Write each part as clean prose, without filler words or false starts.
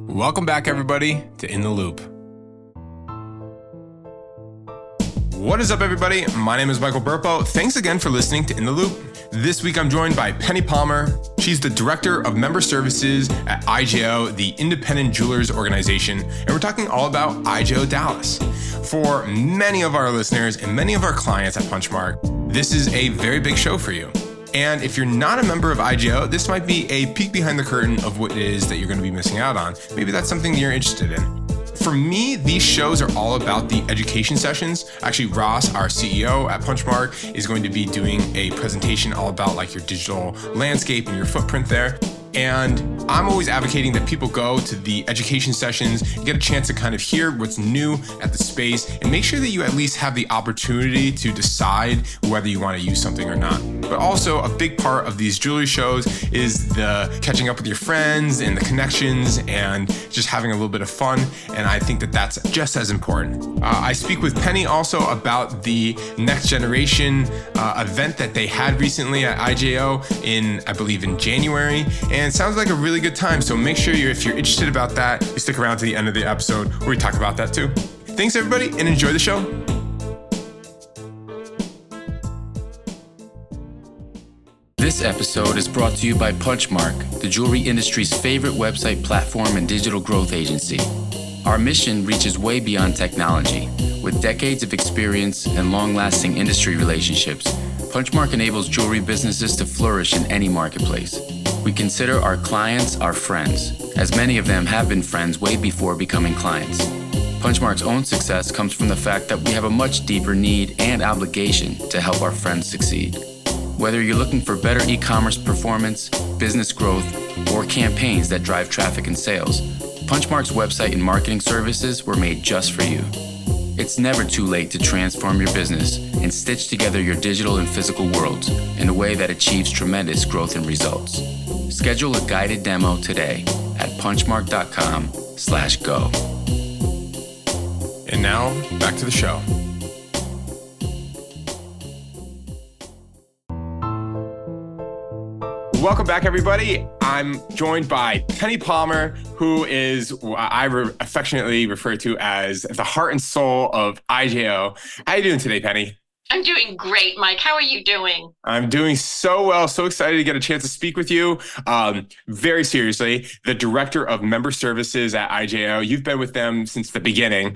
Welcome back, everybody, to In the Loop. What is up, everybody? My name is Michael Burpo. Thanks again for listening to In the Loop. This week, I'm joined by Penny Palmer. She's the Director of Member Services at IJO, the Independent Jewelers Organization, and we're talking all about IJO Dallas. For many of our listeners and many of our clients at Punchmark, this is a very big show for you. And if you're not a member of IJO, this might be a peek behind the curtain of what it is that you're going to be missing out on. Maybe that's something you're interested in. For me, these shows are all about the education sessions. Actually, Ross, our CEO at Punchmark, is going to be doing a presentation all about like your digital landscape and your footprint there. And I'm always advocating that people go to the education sessions and get a chance to kind of hear what's new at the space and make sure that you at least have the opportunity to decide whether you want to use something or not. But also a big part of these jewelry shows is the catching up with your friends and the connections and just having a little bit of fun. And I think that that's just as important. I speak with Penny also about the Next Generation event that they had recently at IJO I believe in January. And it sounds like a really good time. So make sure if you're interested about that, you stick around to the end of the episode where we talk about that too. Thanks, everybody, and enjoy the show. This episode is brought to you by Punchmark, the jewelry industry's favorite website platform and digital growth agency. Our mission reaches way beyond technology. With decades of experience and long-lasting industry relationships, Punchmark enables jewelry businesses to flourish in any marketplace. We consider our clients our friends, as many of them have been friends way before becoming clients. Punchmark's own success comes from the fact that we have a much deeper need and obligation to help our friends succeed. Whether you're looking for better e-commerce performance, business growth, or campaigns that drive traffic and sales, Punchmark's website and marketing services were made just for you. It's never too late to transform your business and stitch together your digital and physical worlds in a way that achieves tremendous growth and results. Schedule a guided demo today at punchmark.com/go. And now, back to the show. Welcome back, everybody. I'm joined by Penny Palmer, who is what I affectionately refer to as the heart and soul of IJO. How are you doing today, Penny? I'm doing great, Mike. How are you doing? I'm doing so well. So excited to get a chance to speak with you. Very seriously, the Director of Member Services at IJO. You've been with them since the beginning.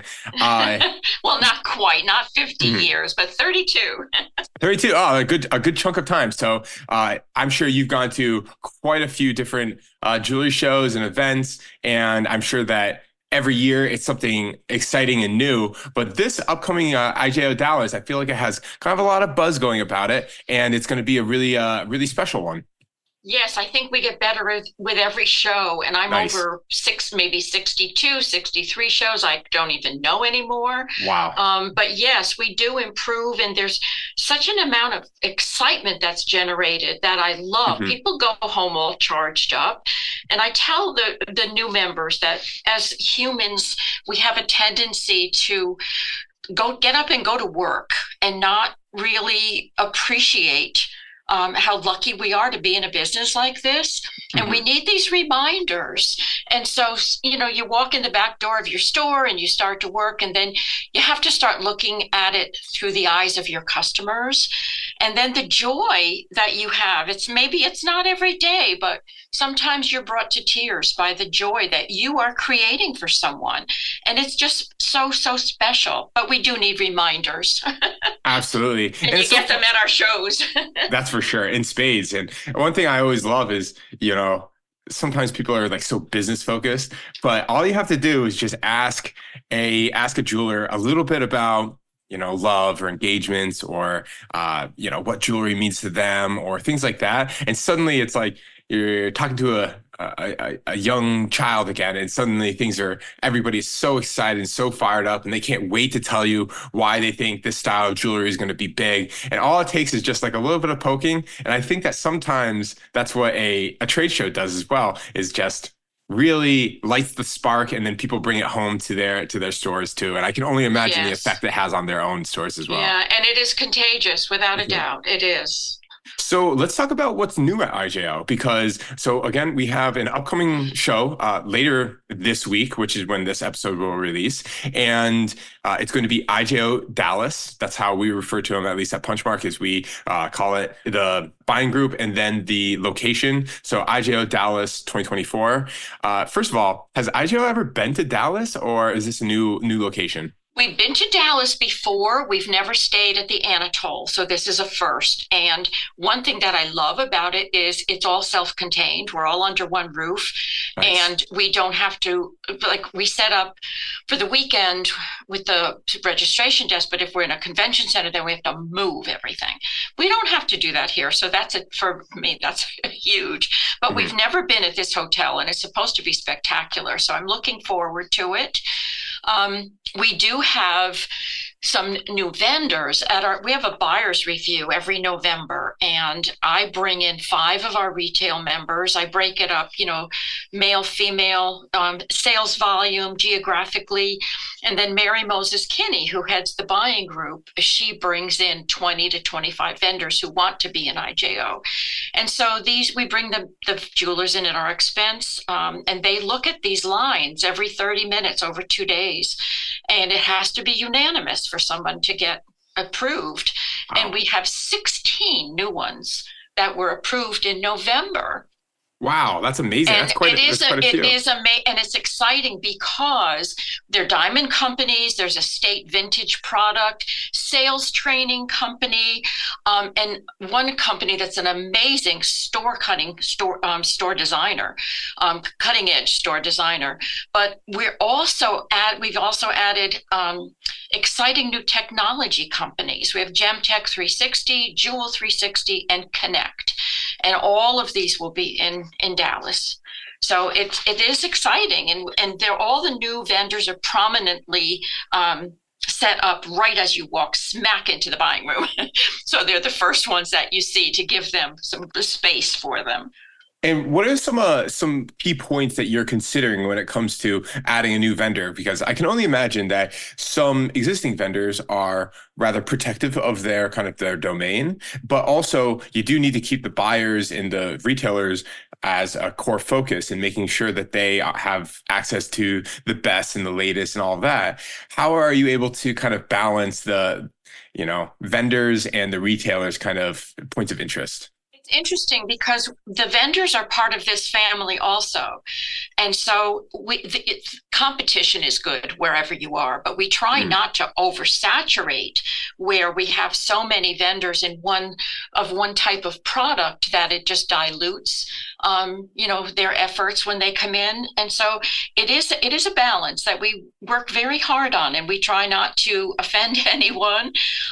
Well, not quite, not 50 years, but 32. 32. Oh, a good chunk of time. So I'm sure you've gone to quite a few different jewelry shows and events, and I'm sure that every year it's something exciting and new, but this upcoming IJO Dallas, I feel like it has kind of a lot of buzz going about it, and it's going to be a really special one. Yes, I think we get better with every show, and I'm Nice. over maybe 62, 63 shows. I don't even know anymore. Wow. But yes, we do improve, and there's such an amount of excitement that's generated that I love. People go home all charged up, and I tell the new members that as humans, we have a tendency to get up and go to work and not really appreciate how lucky we are to be in a business like this. And we need these reminders. And so, you walk in the back door of your store and you start to work, and then you have to start looking at it through the eyes of your customers. And then the joy that you have, it's not every day, but sometimes you're brought to tears by the joy that you are creating for someone. And it's just so special. But we do need reminders. Absolutely. And you get them at our shows. That's for sure, in spades. And one thing I always love is, sometimes people are like so business focused, but all you have to do is just ask a jeweler a little bit about, love or engagements or, what jewelry means to them or things like that. And suddenly it's like you're talking to a young child again, and suddenly everybody's so excited and so fired up, and they can't wait to tell you why they think this style of jewelry is going to be big. And all it takes is just like a little bit of poking. And I think that sometimes that's what a trade show does as well, is just really lights the spark, and then people bring it home to their stores too. And I can only imagine the effect it has on their own stores as well. Yeah, and it is contagious without a doubt. It is. So let's talk about what's new at IJO because so again, we have an upcoming show later this week, which is when this episode will release. And it's going to be IJO Dallas. That's how we refer to them, at least at Punchmark, is we call it the buying group and then the location. So IJO Dallas 2024. First of all, has IJO ever been to Dallas or is this a new location? We've been to Dallas before. We've never stayed at the Anatole, so this is a first. And one thing that I love about it is it's all self-contained. We're all under one roof, nice. And we don't have to, like, we set up for the weekend with the registration desk, but if we're in a convention center, then we have to move everything. We don't have to do that here, so that's it for me. That's huge. But we've never been at this hotel, and it's supposed to be spectacular, so I'm looking forward to it. We do have some new vendors we have a buyer's review every November, and I bring in 5 of our retail members. I break it up, male, female, sales volume geographically. And then Mary Moses Kinney, who heads the buying group, she brings in 20 to 25 vendors who want to be in IJO. And so we bring the jewelers in at our expense, and they look at these lines every 30 minutes over 2 days. And it has to be unanimous for someone to get approved. Wow. And we have 16 new ones that were approved in November. Wow, that's amazing. And that's quite a few. It is amazing, and it's exciting because they're diamond companies. There's a state vintage product, sales training company, and one company that's an amazing store designer, cutting edge store designer. But we've also added exciting new technology companies. We have Gemtech 360, Jewel 360, and Connect. And all of these will be in Dallas. So it is exciting. And all the new vendors are prominently set up right as you walk smack into the buying room. So they're the first ones that you see to give them some space for them. And what are some key points that you're considering when it comes to adding a new vendor? Because I can only imagine that some existing vendors are rather protective of their domain, but also you do need to keep the buyers and the retailers as a core focus in making sure that they have access to the best and the latest and all of that. How are you able to kind of balance the, vendors and the retailers' kind of points of interest? Interesting because the vendors are part of this family also. And so competition is good wherever you are, but we try not to oversaturate where we have so many vendors in one type of product that it just dilutes their efforts when they come in. And so it is a balance that we work very hard on, and we try not to offend anyone.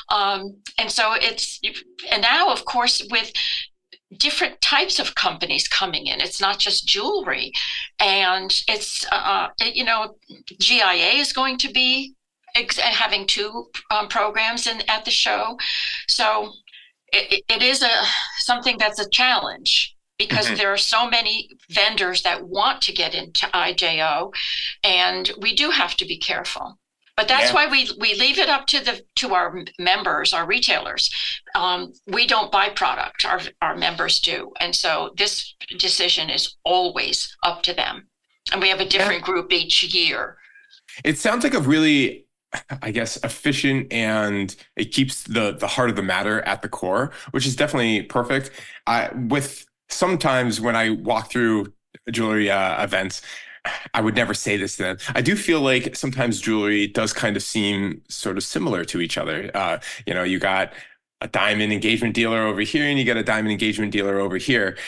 And now, of course, with different types of companies coming in. It's not just jewelry. And it's, GIA is going to be having 2 programs at the show. So it is something that's a challenge because there are so many vendors that want to get into IJO, and we do have to be careful. But that's why we leave it up to our members, our retailers. We don't buy product; our members do, and so this decision is always up to them. And we have a different group each year. It sounds like a really, I guess, efficient, and it keeps the heart of the matter at the core, which is definitely perfect. With sometimes when I walk through jewelry events, I would never say this to them. I do feel like sometimes jewelry does kind of seem sort of similar to each other. You got a diamond engagement dealer over here and you got a diamond engagement dealer over here.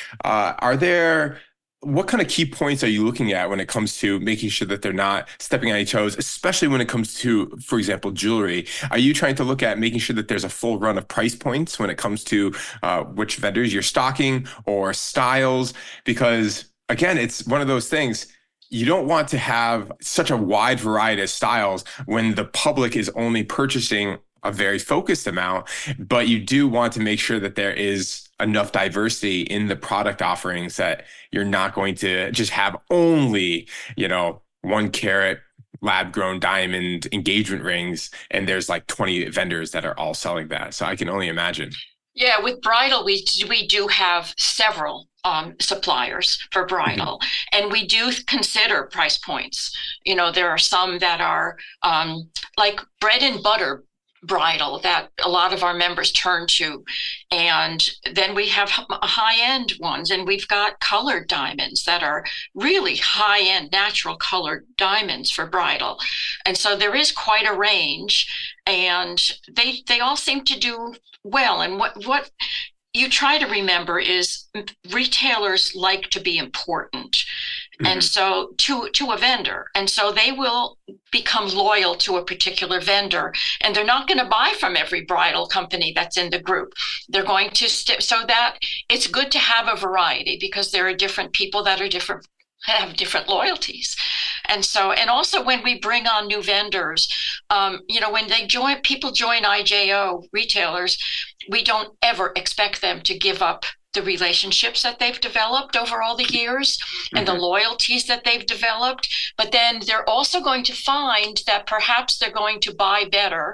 What kind of key points are you looking at when it comes to making sure that they're not stepping on each toes, especially when it comes to, for example, jewelry? Are you trying to look at making sure that there's a full run of price points when it comes to which vendors you're stocking or styles? Because again, it's one of those things. You don't want to have such a wide variety of styles when the public is only purchasing a very focused amount, but you do want to make sure that there is enough diversity in the product offerings that you're not going to just have only, 1 carat lab grown diamond engagement rings and there's like 20 vendors that are all selling that. So I can only imagine. Yeah, with bridal, we do have several suppliers for bridal, and we do consider price points. You know, there are some that are like bread and butter bridal that a lot of our members turn to, and then we have high-end ones, and we've got colored diamonds that are really high-end natural colored diamonds for bridal, and so there is quite a range, and they all seem to do well. And what you try to remember is retailers like to be important. And so to a vendor, and so they will become loyal to a particular vendor, and they're not going to buy from every bridal company that's in the group. They're going to so that it's good to have a variety, because there are different people that are different, have different loyalties. And so, and also when we bring on new vendors, you know, when people join IJO retailers, we don't ever expect them to give up the relationships that they've developed over all the years and the loyalties that they've developed. But then they're also going to find that perhaps they're going to buy better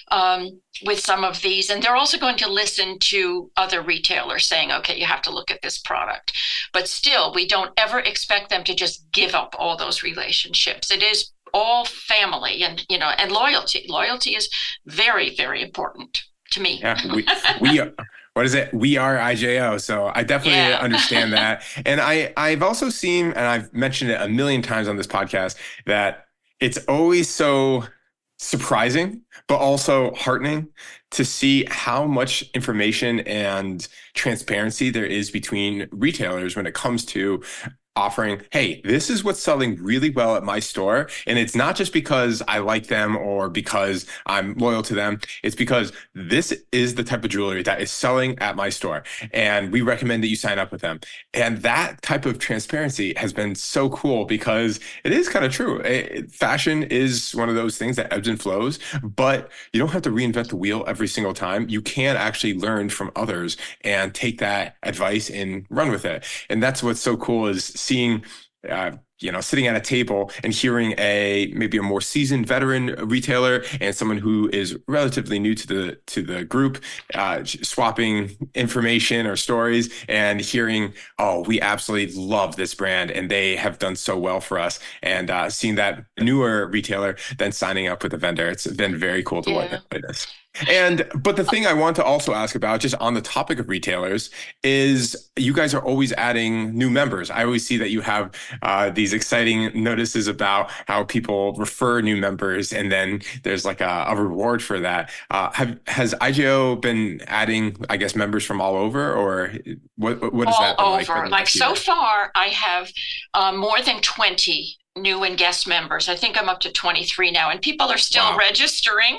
with some of these. And they're also going to listen to other retailers saying, okay, you have to look at this product. But still, we don't ever expect them to just give up all those relationships. It is all family, and, you know, and loyalty. Loyalty is very, very important to me. Yeah, we what is it? We are IJO. So I definitely understand that. And I've also seen, and I've mentioned it a million times on this podcast, that it's always so surprising, but also heartening to see how much information and transparency there is between retailers when it comes to offering, hey, this is what's selling really well at my store. And it's not just because I like them or because I'm loyal to them. It's because this is the type of jewelry that is selling at my store, and we recommend that you sign up with them. And that type of transparency has been so cool, because it is kind of true. Fashion is one of those things that ebbs and flows, but you don't have to reinvent the wheel every single time. You can actually learn from others and take that advice and run with it. And that's what's so cool, is seeing, sitting at a table and hearing maybe a more seasoned veteran retailer and someone who is relatively new to the group, swapping information or stories, and hearing, oh, we absolutely love this brand and they have done so well for us, and seeing that newer retailer then signing up with a vendor. It's been very cool to witness. But the thing I want to also ask about, just on the topic of retailers, is you guys are always adding new members. I always see that you have these exciting notices about how people refer new members, and then there's like a reward for that. Has IJO been adding, I guess, members from all over, or what is that been like? All over. Like so far, I have more than 20 new and guest members. I think I'm up to 23 now, and people are still registering.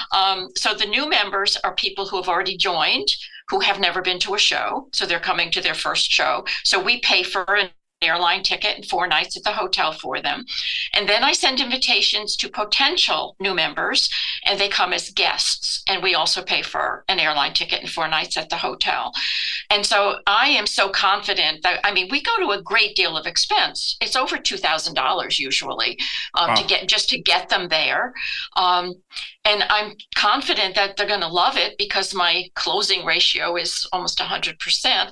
So the new members are people who have already joined, who have never been to a show. So they're coming to their first show. So we pay for an airline ticket and 4 nights at the hotel for them. And then I send invitations to potential new members, and they come as guests. And we also pay for an airline ticket and 4 nights at the hotel. And so I am so confident that, I mean, we go to a great deal of expense. It's over $2,000 usually to get them there. And I'm confident that they're going to love it, because my closing ratio is almost 100%.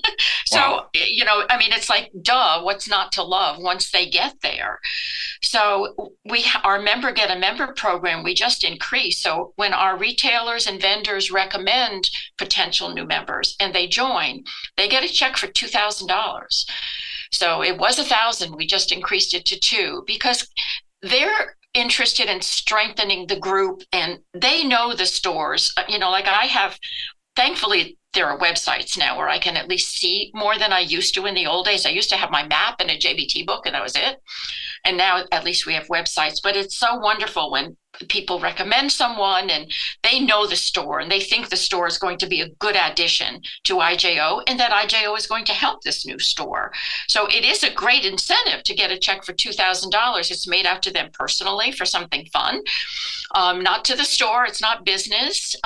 So, I mean, it's like, duh, what's not to love once they get there? So our member get a member program, we just increased. So when our retailers and vendors recommend potential new members and they join, they get a check for $2,000. So it was $1,000. We just increased it to $2,000, because they're interested in strengthening the group, and they know the stores. Like I have, thankfully, there are websites now where I can at least see more than I used to in the old days. I used to have my map and a JBT book, and that was it. And now at least we have websites. But it's so wonderful when people recommend someone and they know the store and they think the store is going to be a good addition to IJO, and that IJO is going to help this new store. So it is a great incentive to get a check for $2,000. It's made out to them personally for something fun, not to the store. It's not business.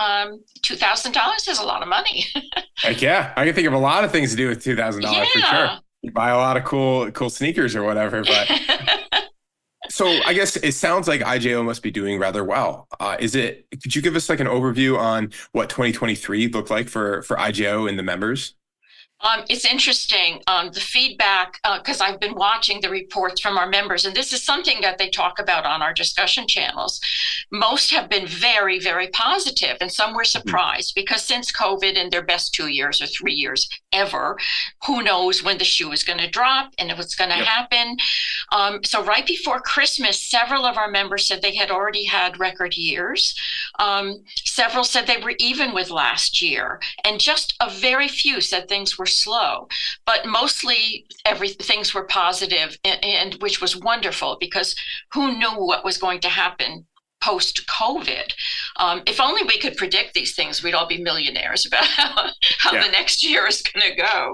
$2,000 is a lot of money. Heck yeah. I can think of a lot of things to do with $2,000 for sure. You buy a lot of cool sneakers or whatever, but So I guess it sounds like IJO must be doing rather well. Could you give us like an overview on what 2023 looked like for IJO and the members? It's interesting, the feedback, because I've been watching the reports from our members, and this is something that they talk about on our discussion channels. Most have been very, very positive, and some were surprised because since COVID, in their best 2 years or 3 years ever, who knows when the shoe is going to drop and what's going to happen. So right before Christmas, several of our members said they had already had record years. Several said they were even with last year, and just a very few said things were slow, but mostly things were positive, and which was wonderful because who knew what was going to happen post-COVID? If only we could predict these things, we'd all be millionaires about how the next year is going to go.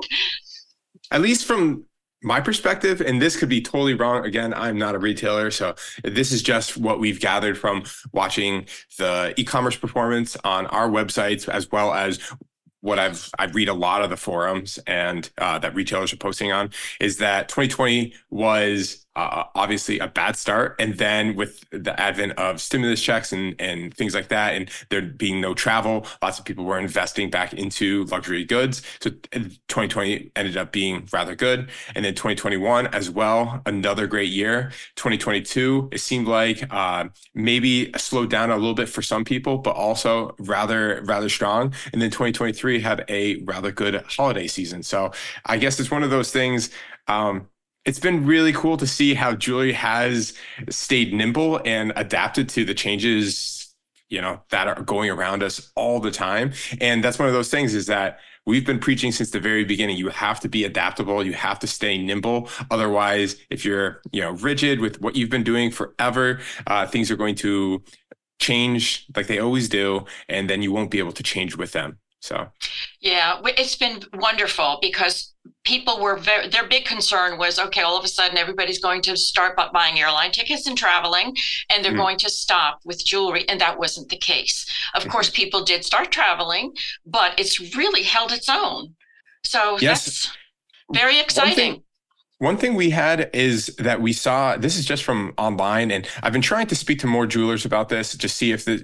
At least from my perspective, and this could be totally wrong. Again, I'm not a retailer, so this is just what we've gathered from watching the e-commerce performance on our websites, as well as what I read a lot of the forums and that retailers are posting on, is that 2020 was obviously a bad start. And then with the advent of stimulus checks and things like that, and there being no travel, lots of people were investing back into luxury goods. So 2020 ended up being rather good. And then 2021 as well, another great year. 2022, it seemed like maybe slowed down a little bit for some people, but also rather strong. And then 2023 had a rather good holiday season. So I guess it's one of those things. It's been really cool to see how jewelry has stayed nimble and adapted to the changes, that are going around us all the time. And that's one of those things, is that we've been preaching since the very beginning. You have to be adaptable. You have to stay nimble. Otherwise, if you're, rigid with what you've been doing forever, things are going to change like they always do. And then you won't be able to change with them. So, yeah, it's been wonderful because people were their big concern was, okay, all of a sudden everybody's going to start buying airline tickets and traveling, and they're going to stop with jewelry. And that wasn't the case. Of course, people did start traveling, but it's really held its own. So that's very exciting. One thing we had is that we saw, this is just from online, and I've been trying to speak to more jewelers about this to see if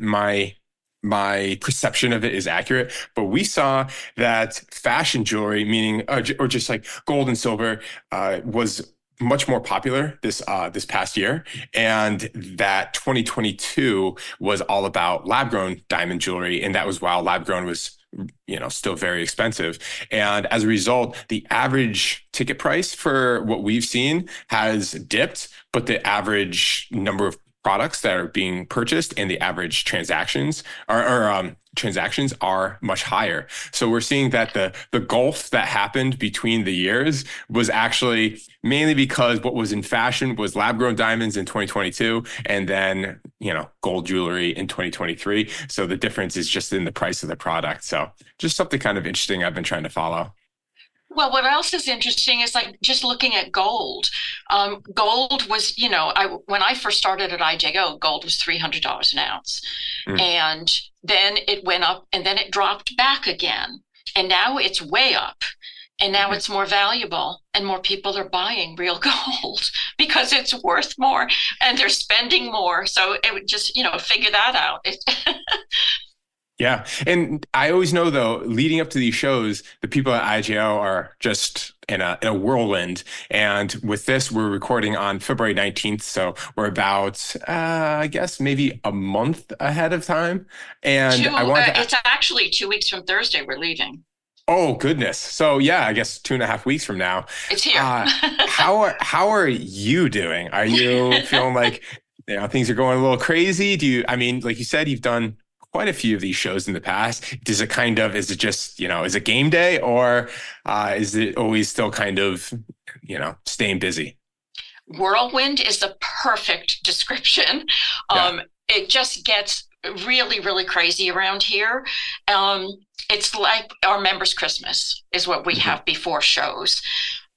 my perception of it is accurate, but we saw that fashion jewelry, meaning or just like gold and silver, was much more popular this past year, and that 2022 was all about lab-grown diamond jewelry, and that was while lab-grown was still very expensive. And as a result, the average ticket price for what we've seen has dipped, but the average number of products that are being purchased and the average transactions are much higher. So we're seeing that the gulf that happened between the years was actually mainly because what was in fashion was lab-grown diamonds in 2022, and then gold jewelry in 2023. So the difference is just in the price of the product. So just something kind of interesting I've been trying to follow. Well, what else is interesting is like just looking at gold. Gold was, when I first started at IJO, gold was $300 an ounce. And then it went up and then it dropped back again. And now it's way up. And now it's more valuable and more people are buying real gold because it's worth more and they're spending more. So it would just, figure that out. Yeah. And I always know, though, leading up to these shows, the people at IJO are just in a whirlwind. And with this, we're recording on February 19th. So we're about, I guess, maybe a month ahead of time. And it's actually 2 weeks from Thursday we're leaving. Oh, goodness. So, yeah, I guess 2.5 weeks from now. It's here. How are you doing? Are you feeling like things are going a little crazy? Like you said, you've done quite a few of these shows in the past. Is it just, is it game day, or is it always still kind of, staying busy? Whirlwind is the perfect description. It just gets really, really crazy around here. It's like our members' Christmas is what we have before shows.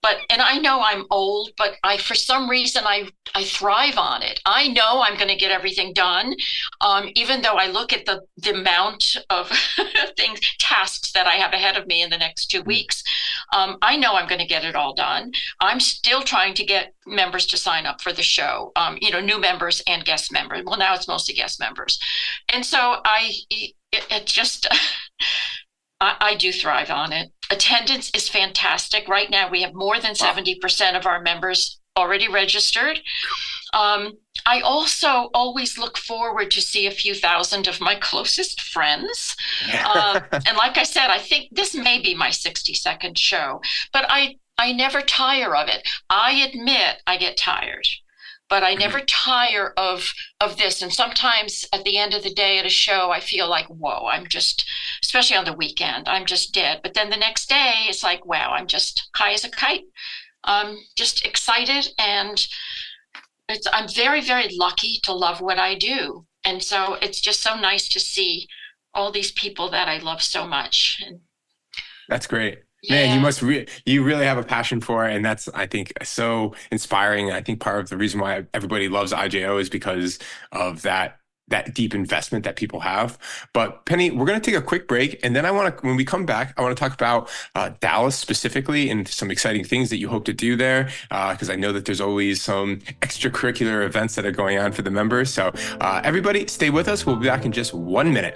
and I know I'm old, but for some reason, I thrive on it. I know I'm going to get everything done. Even though I look at the amount of tasks that I have ahead of me in the next 2 weeks, I know I'm going to get it all done. I'm still trying to get members to sign up for the show, new members and guest members. Well, now it's mostly guest members. And so it just, I do thrive on it. Attendance is fantastic. Right now, we have more than 70% of our members already registered. I also always look forward to see a few thousand of my closest friends. And like I said, I think this may be my 62nd show, but I never tire of it. I admit I get tired, but I never tire of this. And sometimes at the end of the day at a show, I feel like, whoa, I'm just, especially on the weekend, I'm just dead. But then the next day, it's like, wow, I'm just high as a kite. I'm just excited, and I'm very, very lucky to love what I do. And so it's just so nice to see all these people that I love so much. That's great. Man, you really have a passion for it. And that's, I think, so inspiring. I think part of the reason why everybody loves IJO is because of that deep investment that people have. But Penny, we're going to take a quick break. And then when we come back, I want to talk about Dallas specifically and some exciting things that you hope to do there. Because I know that there's always some extracurricular events that are going on for the members. So everybody stay with us. We'll be back in just 1 minute.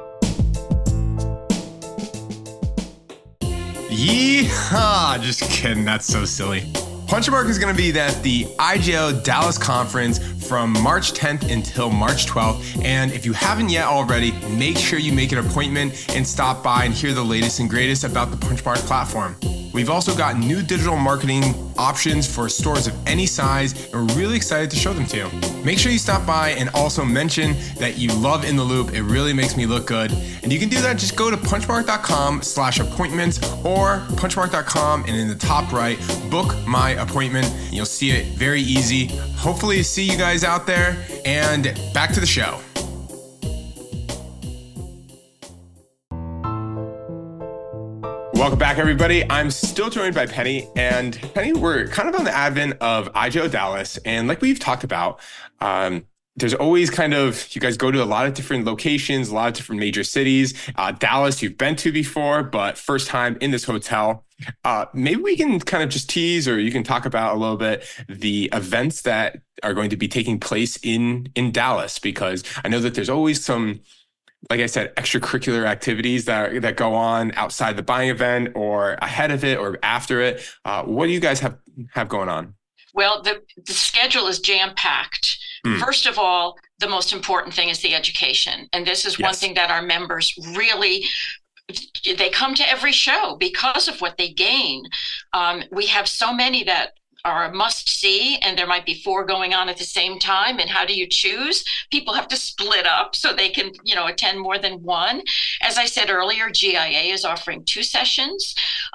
Yeehaw! Just kidding. That's so silly. Punchmark is going to be at the IJO Dallas conference from March 10th until March 12th. And if you haven't yet already, make sure you make an appointment and stop by and hear the latest and greatest about the Punchmark platform. We've also got new digital marketing options for stores of any size, and we're really excited to show them to you. Make sure you stop by and also mention that you love In the Loop. It really makes me look good. And you can do that. Just go to punchmark.com/appointments or punchmark.com, and in the top right, book my appointment. You'll see it very easy. Hopefully see you guys out there, and back to the show. Welcome back, everybody. I'm still joined by Penny. And Penny, we're kind of on the advent of IJO Dallas. And like we've talked about, there's always you guys go to a lot of different locations, a lot of different major cities. Dallas, you've been to before, but first time in this hotel. Maybe we can kind of just tease, or you can talk about a little bit the events that are going to be taking place in Dallas, because I know that there's always some, like I said, extracurricular activities that go on outside the buying event or ahead of it or after it. What do you guys have going on? Well, the schedule is jam-packed. First of all, the most important thing is the education. And this is one thing that our members really, they come to every show because of what they gain. We have so many that are a must see, and there might be 4 going on at the same time. And how do you choose? People have to split up so they can, attend more than one. As I said earlier, GIA is offering 2 sessions.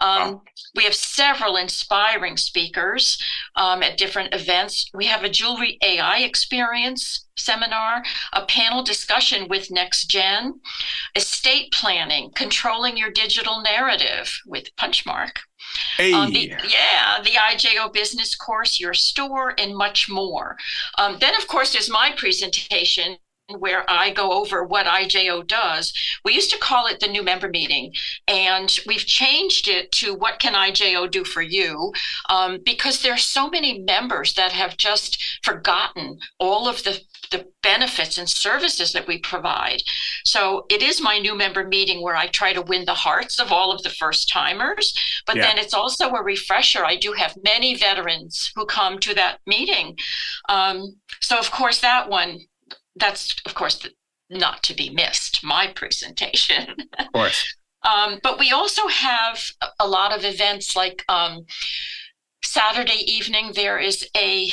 We have several inspiring speakers at different events. We have a jewelry AI experience seminar, a panel discussion with NextGen, estate planning, controlling your digital narrative with Punchmark. Hey. The IJO business course, your store, and much more. Then, of course, there's my presentation where I go over what IJO does. We used to call it the new member meeting, and we've changed it to what can IJO do for you, because there's so many members that have just forgotten all of the benefits and services that we provide. So it is my new member meeting where I try to win the hearts of all of the first timers, but then it's also a refresher. I do have many veterans who come to that meeting. So of course that's of course not to be missed, my presentation. Of course. But we also have a lot of events like Saturday evening, there is a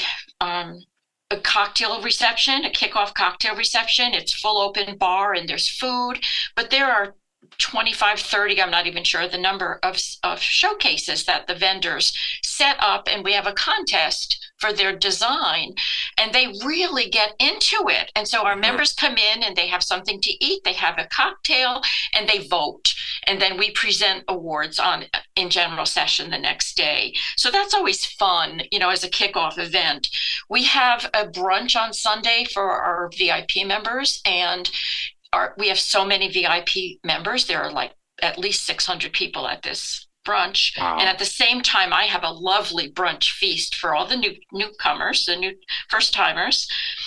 cocktail reception, a kickoff cocktail reception. It's full open bar and there's food, but there are 25, 30, I'm not even sure the number of showcases that the vendors set up, and we have a contest for their design, and they really get into it. And so our members come in and they have something to eat, they have a cocktail, and they vote. And then we present awards in general session the next day. So that's always fun, as a kickoff event. We have a brunch on Sunday for our VIP members, and we have so many VIP members. There are like at least 600 people at this brunch. Wow. And at the same time, I have a lovely brunch feast for all the newcomers, the new first timers.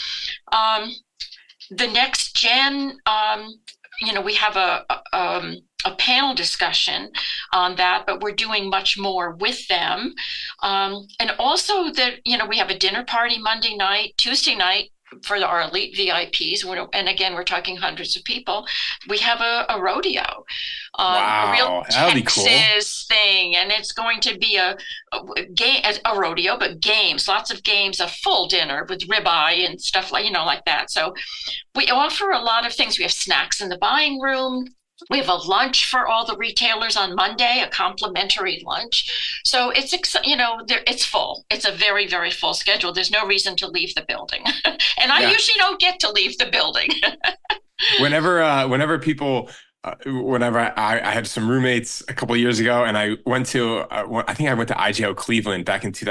The next gen, we have a panel discussion on that, but we're doing much more with them. And also we have a dinner party Monday night, Tuesday night, for our elite VIPs, and again, we're talking hundreds of people. We have a rodeo, wow, a real Texas cool thing, and it's going to be a rodeo, but games, lots of games, a full dinner with ribeye and stuff like that. So we offer a lot of things. We have snacks in the buying room. We have a lunch for all the retailers on Monday, a complimentary lunch. So it's full. It's a very, very full schedule. There's no reason to leave the building. And I usually don't get to leave the building. Whenever people, I had some roommates a couple of years ago, and I went to, I think I went to IGO Cleveland back in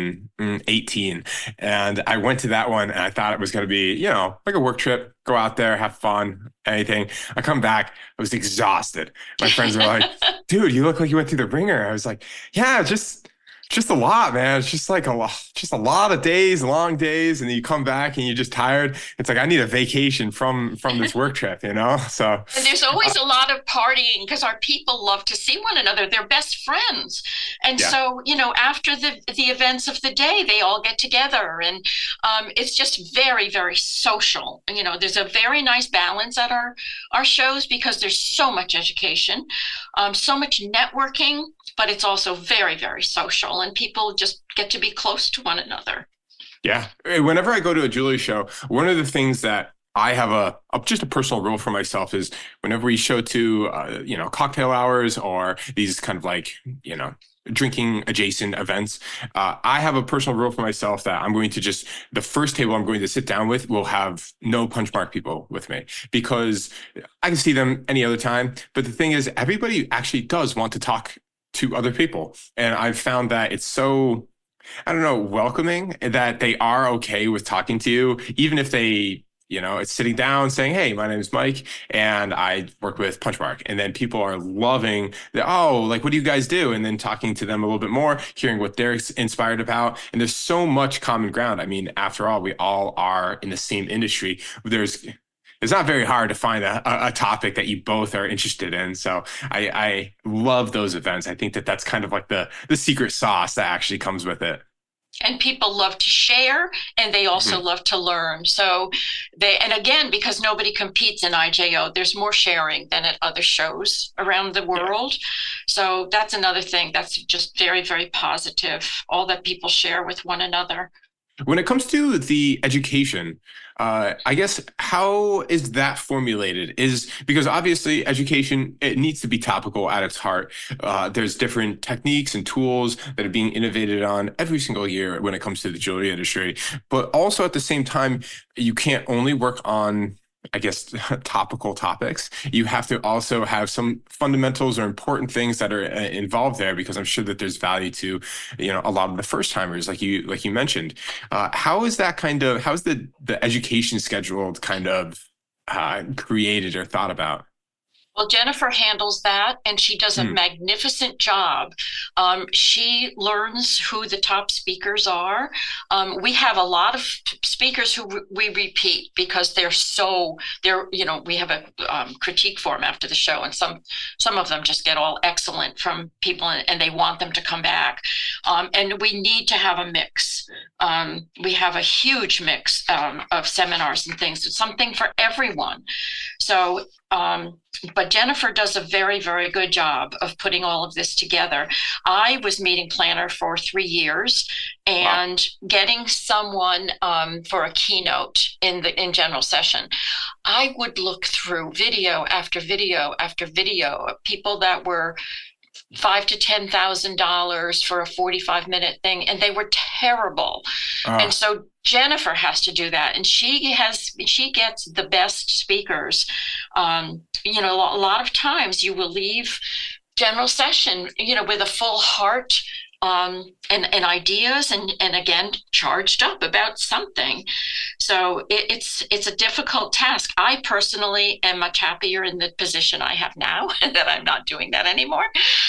2018. And I went to that one, and I thought it was going to be, like a work trip, go out there, have fun, anything. I come back, I was exhausted. My friends were like, dude, you look like you went through the ringer. I was like, yeah, just a lot, man. It's just like a lot of days, long days, and then you come back and you're just tired. It's like, I need a vacation from this work trip, So and there's always a lot of partying because our people love to see one another. They're best friends. And so, after the events of the day, they all get together, and it's just very, very social. And, there's a very nice balance at our shows because there's so much education, so much networking, but it's also very, very social, and people just get to be close to one another. Yeah. Whenever I go to a jewelry show, one of the things that I have just a personal rule for myself is whenever we show to, cocktail hours or these kind of like, drinking adjacent events, I have a personal rule for myself that I'm going to the first table I'm going to sit down with will have no Punchmark people with me, because I can see them any other time. But the thing is, everybody actually does want to talk to other people. And I've found that it's so, welcoming that they are okay with talking to you, even if they, it's sitting down saying, hey, my name is Mike and I work with Punchmark. And then people are loving what do you guys do? And then talking to them a little bit more, hearing what they're inspired about. And there's so much common ground. I mean, after all, we all are in the same industry. It's not very hard to find a topic that you both are interested in. So I love those events. I think that's kind of like the secret sauce that actually comes with it. And people love to share, and they also love to learn. So and again, because nobody competes in IJO, there's more sharing than at other shows around the world. Yeah. So that's another thing that's just very, very positive, all that people share with one another. When it comes to the education, I guess, how is that formulated? Because obviously education, it needs to be topical at its heart. There's different techniques and tools that are being innovated on every single year when it comes to the jewelry industry. But also at the same time, you can't only work on, I guess, topical topics. You have to also have some fundamentals or important things that are involved there, because I'm sure that there's value to, a lot of the first timers, like you mentioned. How is the education schedule kind of created or thought about? Well, Jennifer handles that, and she does a magnificent job. She learns who the top speakers are. We have a lot of speakers who we repeat because we have a critique form after the show, and some of them just get all excellent from people, and they want them to come back. And we need to have a mix. We have a huge mix of seminars and things. It's something for everyone. So But Jennifer does a very, very good job of putting all of this together. I was meeting planner for 3 years, and getting someone for a keynote in general session, I would look through video after video after video of people that were $5,000 to $10,000 for a 45-minute thing, and they were terrible. And so Jennifer has to do that, and she gets the best speakers. A lot of times you will leave general session, with a full heart, and ideas, and again, charged up about something. So it's a difficult task. I personally am much happier in the position I have now that I'm not doing that anymore.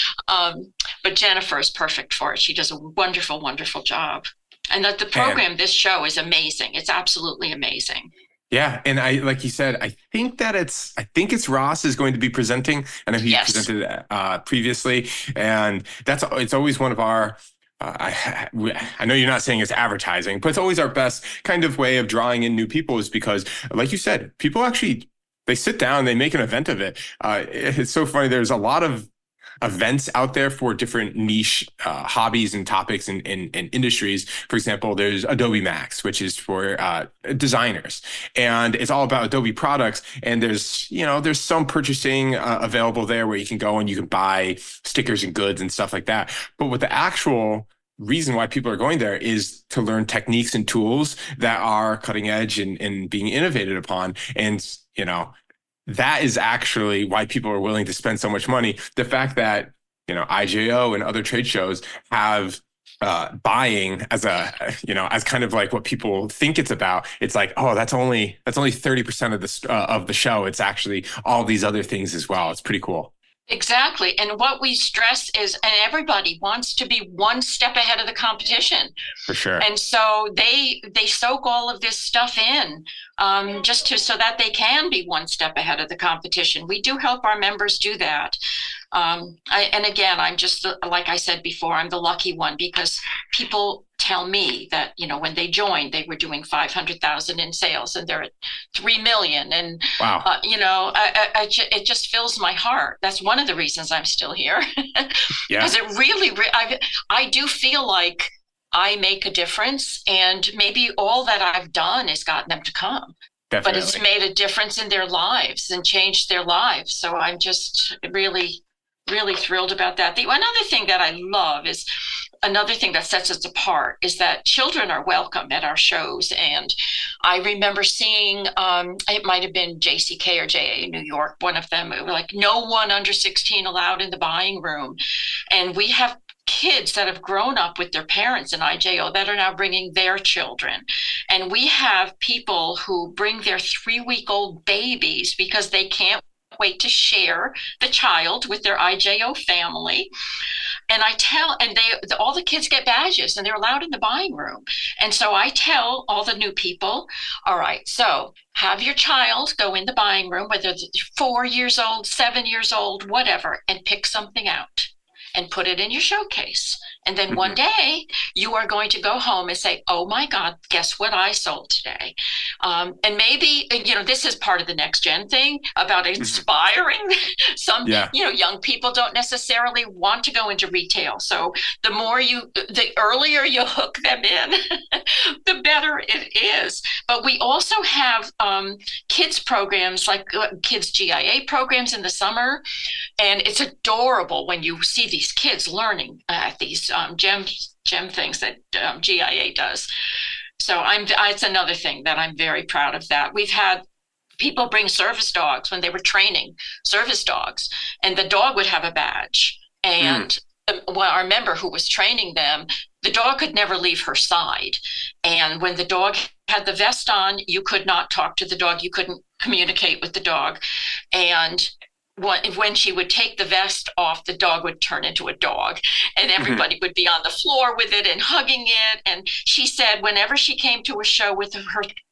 But Jennifer is perfect for it. She does a wonderful, wonderful job. And the program, this show is amazing. It's absolutely amazing. Yeah. And like you said, I think it's Ross is going to be presenting. I know he presented previously, and it's always one of our, I know you're not saying it's advertising, but it's always our best kind of way of drawing in new people, is because, like you said, people actually, they sit down, they make an event of it. It's so funny. There's a lot of events out there for different niche hobbies and topics and industries. For example, there's Adobe Max, which is for designers, and it's all about Adobe products. And there's some purchasing available there where you can go and you can buy stickers and goods and stuff like that. But what the actual reason why people are going there is to learn techniques and tools that are cutting edge and being innovated upon. And, that is actually why people are willing to spend so much money. The fact that, IJO and other trade shows have buying as as kind of like what people think it's about. It's like, oh, that's only 30% of the show. It's actually all these other things as well. It's pretty cool. Exactly. And what we stress is, and everybody wants to be one step ahead of the competition. For sure. And so they soak all of this stuff in so that they can be one step ahead of the competition. We do help our members do that. And again, I'm just, like I said before, I'm the lucky one, because people tell me that, when they joined, they were doing 500,000 in sales, and they're at 3 million. And, wow. It just fills my heart. That's one of the reasons I'm still here. Because it really, I do feel like I make a difference, and maybe all that I've done has gotten them to come. Definitely. But it's made a difference in their lives and changed their lives. So I'm just really, really thrilled about that. Another thing that I love is, another thing that sets us apart is that children are welcome at our shows. And I remember seeing, it might have been JCK or JA in New York, one of them, it was like, no one under 16 allowed in the buying room. And we have kids that have grown up with their parents in IJO that are now bringing their children. And we have people who bring their 3-week-old babies because they can't wait to share the child with their IJO family. And all the kids get badges, and they're allowed in the buying room. And so I tell all the new people, all right, so have your child go in the buying room, whether they're 4 years old, 7 years old, whatever, and pick something out and put it in your showcase. And then one day you are going to go home and say, oh my God, guess what I sold today? And maybe, this is part of the next gen thing about inspiring some, young people don't necessarily want to go into retail. So the earlier you hook them in, the better it is. But we also have kids programs, like kids GIA programs in the summer. And it's adorable when you see these kids learning at these gem things that GIA does. So it's another thing that I'm very proud of that. We've had people bring service dogs when they were training service dogs, and the dog would have a badge. And our member who was training them, the dog could never leave her side. And when the dog had the vest on, you could not talk to the dog. You couldn't communicate with the dog. And when she would take the vest off, the dog would turn into a dog, and everybody would be on the floor with it and hugging it. And she said whenever she came to a show with her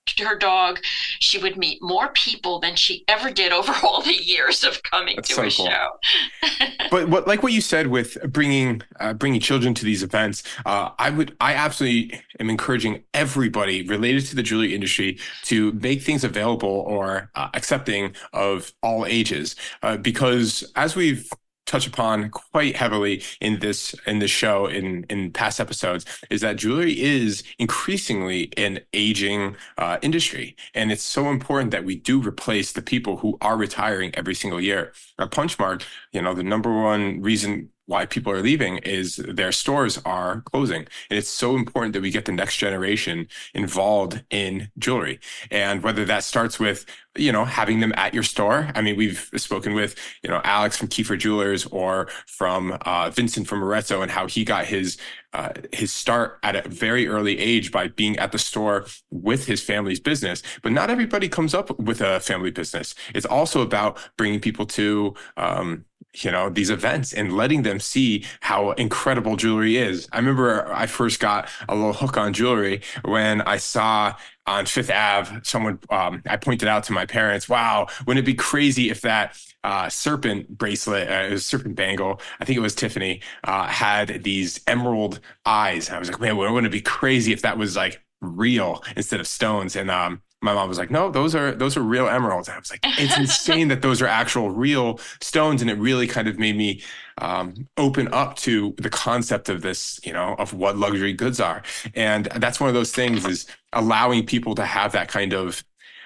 her dog, she would meet more people than she ever did over all the years of coming That's to so a cool. show. But what you said with bringing children to these events, I absolutely am encouraging everybody related to the jewelry industry to make things available or accepting of all ages, because as we've touch upon quite heavily in this show in past episodes, is that jewelry is increasingly an aging industry, and it's so important that we do replace the people who are retiring every single year. At Punchmark, the number one reason why people are leaving is their stores are closing. And it's so important that we get the next generation involved in jewelry. And whether that starts with, having them at your store. I mean, we've spoken with, Alex from Kiefer Jewelers, or from Vincent from Arezzo, and how he got his start at a very early age by being at the store with his family's business. But not everybody comes up with a family business. It's also about bringing people to, these events and letting them see how incredible jewelry is. I remember I first got a little hook on jewelry when I saw on Fifth Ave, I pointed out to my parents, wow, wouldn't it be crazy if that serpent bracelet, serpent bangle, I think it was Tiffany, had these emerald eyes. And I was like, man, wouldn't it be crazy if that was like real instead of stones? And my mom was like, no, those are real emeralds. And I was like, it's insane that those are actual real stones. And it really kind of made me open up to the concept of this, of what luxury goods are. And that's one of those things, is allowing people to have that kind of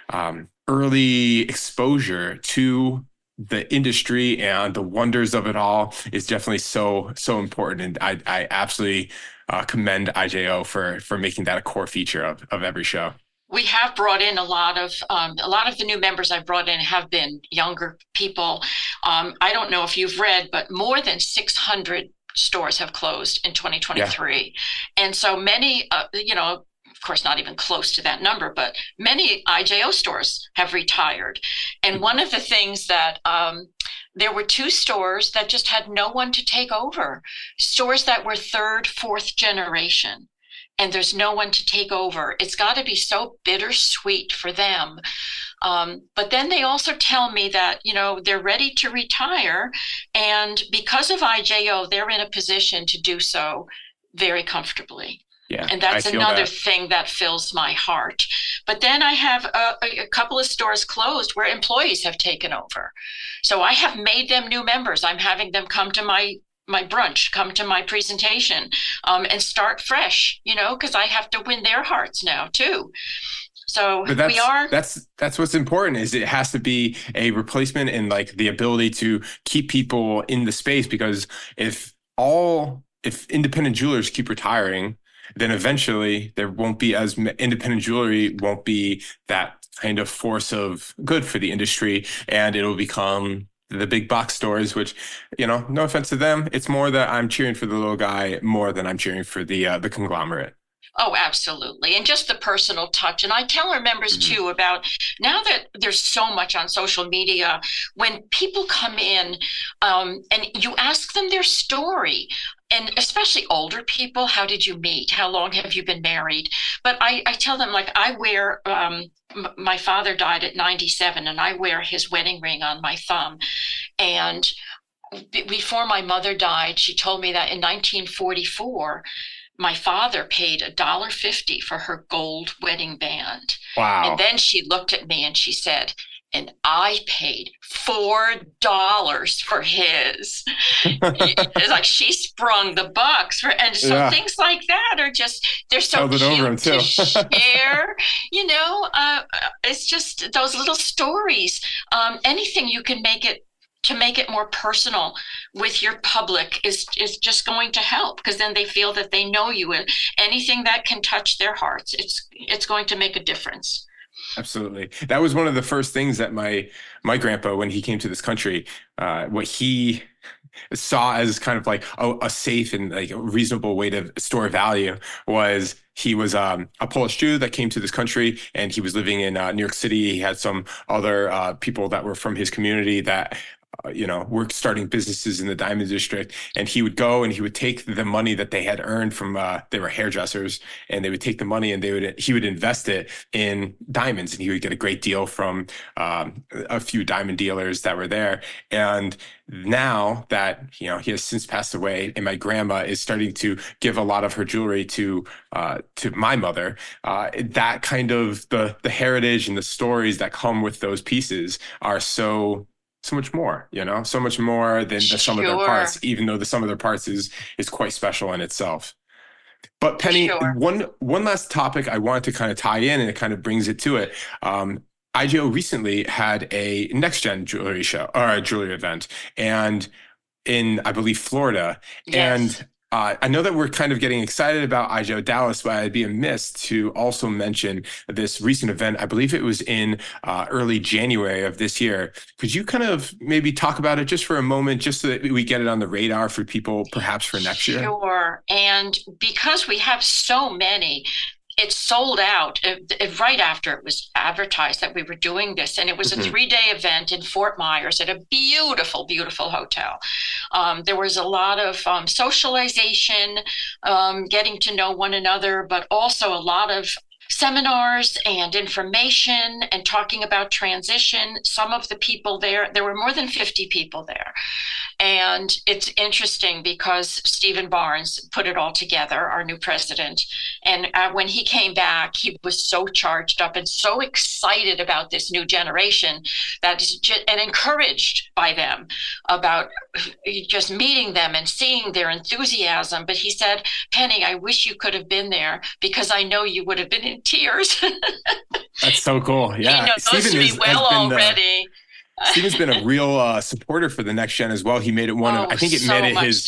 early exposure to the industry and the wonders of it all is definitely so important. And I absolutely commend IJO for making that a core feature of every show. We have brought in a lot of the new members I've brought in have been younger people. I don't know if you've read, but more than 600 stores have closed in 2023. Yeah. And so many, of course, not even close to that number, but many IJO stores have retired. And one of the things that there were 2 stores that just had no one to take over, stores that were 3rd, 4th generation. And there's no one to take over. It's got to be so bittersweet for them. But then they also tell me that, they're ready to retire. And because of IJO, they're in a position to do so very comfortably. Yeah, and that's another thing that fills my heart. But then I have a couple of stores closed where employees have taken over. So I have made them new members. I'm having them come to my brunch, come to my presentation, and start fresh, because I have to win their hearts now too. So that's what's important, is it has to be a replacement and like the ability to keep people in the space, because if independent jewelers keep retiring, then eventually there won't be independent jewelry won't be that kind of force of good for the industry, and it'll become the big box stores, which, no offense to them, it's more that I'm cheering for the little guy more than I'm cheering for the conglomerate. Oh, absolutely. And just the personal touch. And I tell our members too about, now that there's so much on social media, when people come in and you ask them their story, and especially older people, how did you meet? How long have you been married? But I tell them, like, I wear, my father died at 97, and I wear his wedding ring on my thumb. And before my mother died, she told me that in 1944, my father paid $1.50 for her gold wedding band. Wow. And then she looked at me and she said, and I paid $4 for his. It's like she sprung the bucks. And so things like that are just, they're so cute to share. It's just those little stories. Anything you can make it more personal with your public is just going to help, because then they feel that they know you. And anything that can touch their hearts, it's going to make a difference. Absolutely. That was one of the first things that my grandpa, when he came to this country, what he saw as kind of like a safe and like a reasonable way to store value was, he was a Polish Jew that came to this country, and he was living in New York City. He had some other people that were from his community that were starting businesses in the diamond district, and he would go and he would take the money that they had earned from they were hairdressers, and they would take the money and he would invest it in diamonds, and he would get a great deal from a few diamond dealers that were there. And now that he has since passed away, and my grandma is starting to give a lot of her jewelry to my mother, that kind of the heritage and the stories that come with those pieces are so much more, so much more than the sum of their parts, even though the sum of their parts is quite special in itself. But Penny, one last topic I wanted to kind of tie in, and it kind of brings it to it. IGO recently had a next gen jewelry show or a jewelry event, and in, I believe, Florida. Yes. And I know that we're kind of getting excited about IGO Dallas, but I'd be amiss to also mention this recent event. I believe it was in early January of this year. Could you kind of maybe talk about it just for a moment, just so that we get it on the radar for people perhaps for next year? Sure. And because we have so many, it sold out right after it was advertised that we were doing this. And it was a 3-day event in Fort Myers at a beautiful, beautiful hotel. There was a lot of socialization, getting to know one another, but also a lot of seminars and information and talking about transition. Some of the people there were more than 50 people there. And it's interesting because Stephen Barnes put it all together, our new president. And when he came back, he was so charged up and so excited about this new generation and encouraged by them about just meeting them and seeing their enthusiasm. But he said, Penny, I wish you could have been there because I know you would have been in tears. That's so cool. Yeah. He knows me well already. Stephen's been a real supporter for the next gen as well. He made it one of, I think it made it his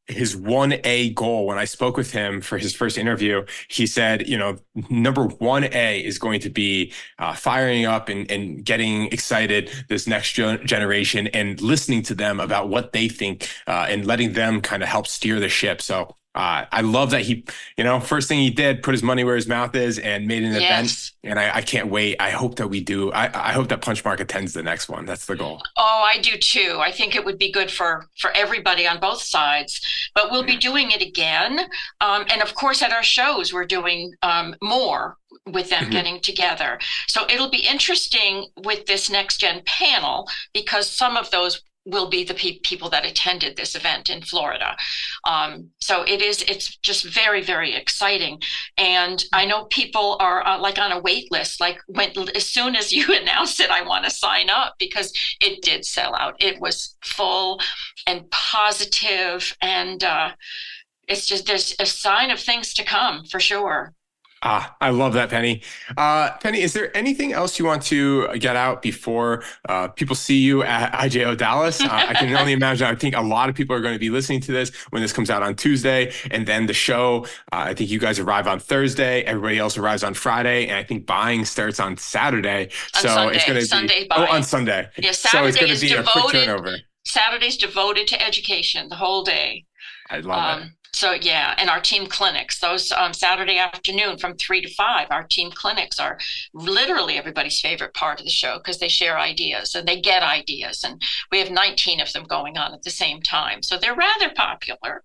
1A goal. When I spoke with him for his first interview, he said, number 1A is going to be firing up and getting excited this next generation and listening to them about what they think and letting them kind of help steer the ship. So I love that he, first thing he did, put his money where his mouth is and made an event. And I can't wait. I hope that we do. I hope that Punchmark attends the next one. That's the goal. Oh, I do too. I think it would be good for everybody on both sides, but we'll be doing it again. And of course, at our shows, we're doing more with them getting together. So it'll be interesting with this next gen panel because some of those will be the people that attended this event in Florida. So it's just very, very exciting. And I know people are like on a wait list, like as soon as you announced it, I want to sign up because it did sell out. It was full and positive, and it's just, there's a sign of things to come for sure. I love that, Penny. Penny, is there anything else you want to get out before people see you at IGO Dallas? I can only imagine. I think a lot of people are going to be listening to this when this comes out on Tuesday. And then the show, I think you guys arrive on Thursday. Everybody else arrives on Friday. And I think buying starts on Saturday. It's going to be on Sunday. Yeah, so it's going to be a quick turnover. Saturday's devoted to education the whole day. I love it. So, yeah, and our team clinics, those Saturday afternoon from 3 to 5, our team clinics are literally everybody's favorite part of the show because they share ideas and they get ideas. And we have 19 of them going on at the same time. So they're rather popular.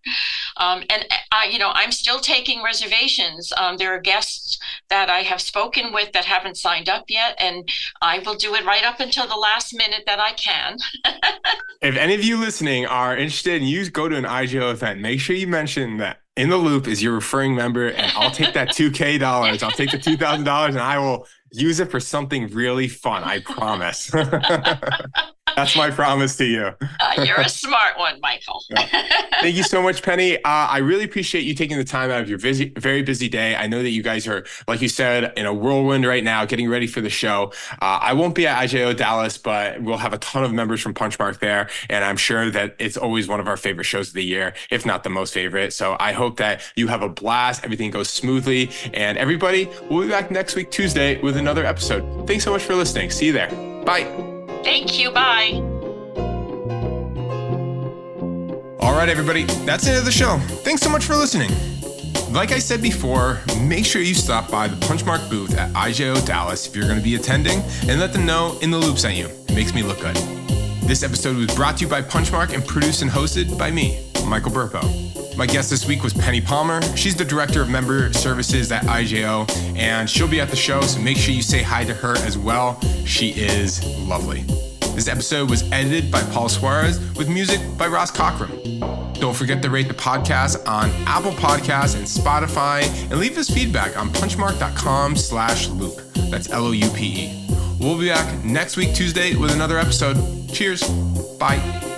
I'm still taking reservations. There are guests that I have spoken with that haven't signed up yet, and I will do it right up until the last minute that I can. If any of you listening are interested and you go to an IGO event, make sure you mention that In the Loop is your referring member, and I'll take that $2,000. I'll take the $2,000 and I will use it for something really fun. I promise. That's my promise to you. You're a smart one, Michael. Thank you so much, Penny. I really appreciate you taking the time out of your very busy day. I know that you guys are, like you said, in a whirlwind right now, getting ready for the show. I won't be at IGO Dallas, but we'll have a ton of members from Punchmark there. And I'm sure that it's always one of our favorite shows of the year, if not the most favorite. So I hope that you have a blast. Everything goes smoothly. And everybody, we'll be back next week, Tuesday, with another episode. Thanks so much for listening. See you there. Bye. Thank you. Bye. All right, everybody. That's the end of the show. Thanks so much for listening. Like I said before, make sure you stop by the Punchmark booth at IGO Dallas if you're going to be attending, and let them know In the Loop sent you. It makes me look good. This episode was brought to you by Punchmark and produced and hosted by me, Michael Burpo. My guest this week was Penny Palmer. She's the Director of Member Services at IJO, and she'll be at the show, so make sure you say hi to her as well. She is lovely. This episode was edited by Paul Suarez with music by Ross Cochran. Don't forget to rate the podcast on Apple Podcasts and Spotify, and leave us feedback on punchmark.com/loop. That's LOUPE. We'll be back next week, Tuesday, with another episode. Cheers. Bye.